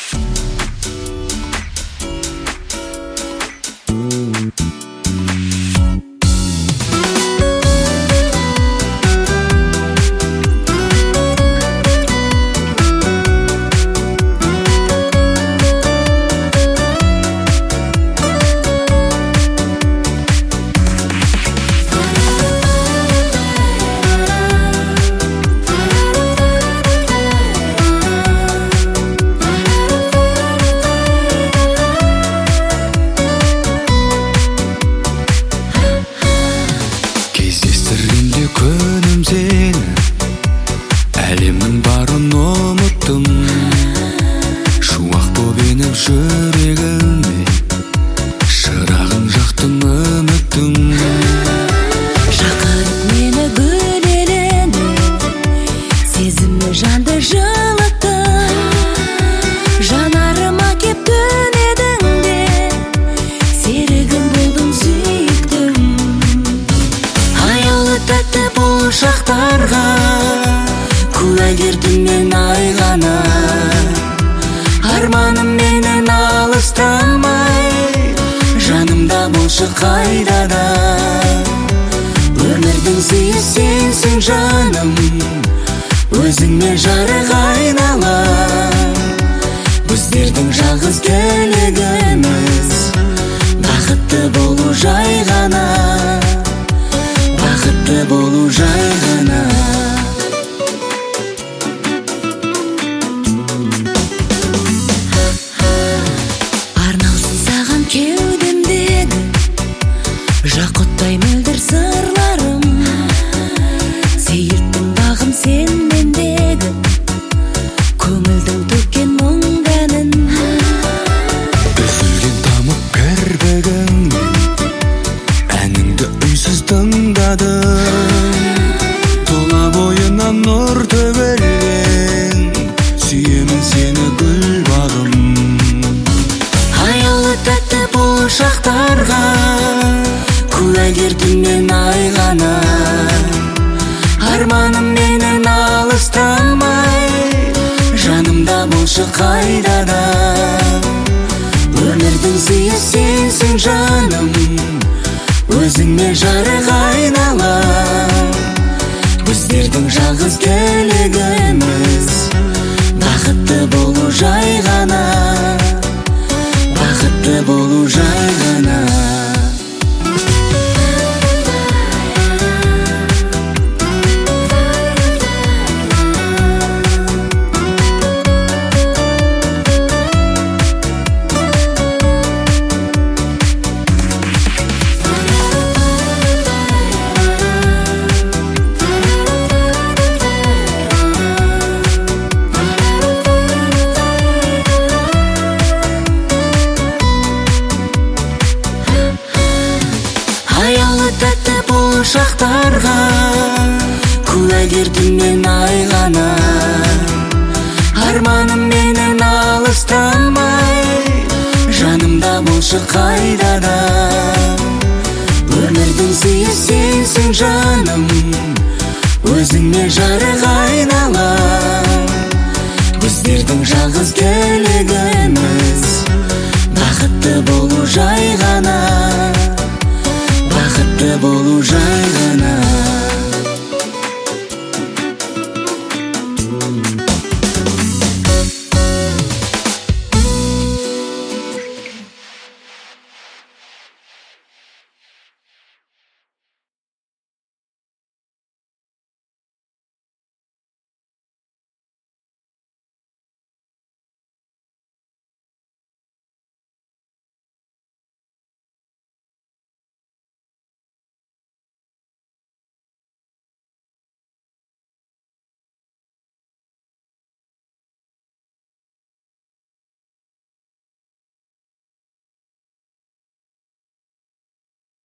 Күнім сені, әлемнің барын ұмыттым. Шуақ боп еніп жүрегіме, шырағын жақтың үміттің. Шақырып мені гүл еліне, сезімі жанды жылыттың. Жанарыма кеп түнедің де, серігім болдың сүйіктім. Аяулы тәтті бұл шақтарға, куәгер түннен айғана. Арманым менен алыстамай, жанымда болшы қайда да. Өмірдің сыйы сенсің жаным, өзіңе жарық айналам. Біздердің жалғыз тілегіміз, бақытты болу жай ғана. Бақытты болу жай ғана. Арналсын саған кеудемдегі, жақұттай мөлдір сырларым. Сейілттің бағым сен мендегі, көңілдің төккен мұң әнін. Үзілген тамып кірпігіңнен, әніңді үнсіз тыңдадым. Тұла бойынан нұр төгілген, сүйемін сені гүл бағым. Аяулы тәтті бұл шақтарға, куәгер түннен айғана. Арманым менен алыстамай, жанымда болшы қайда да. Өмірдің сыйы сенсің жаным, өзіңе жарық айналам. Біздердің жалғыз тілегіміз, бақытты болу жай ғана. Бақытты болу жай ғана. Аяулы тәтті бұл шақтарға, куәгер түннен айғана. Арманым менен алыстамай, жанымда болшы қайда да. Өмірдің сыйы сенсің жаным, өзіңе жарық айналам. Біздердің жалғыз тілегіміз, бақытты болу жай ғана.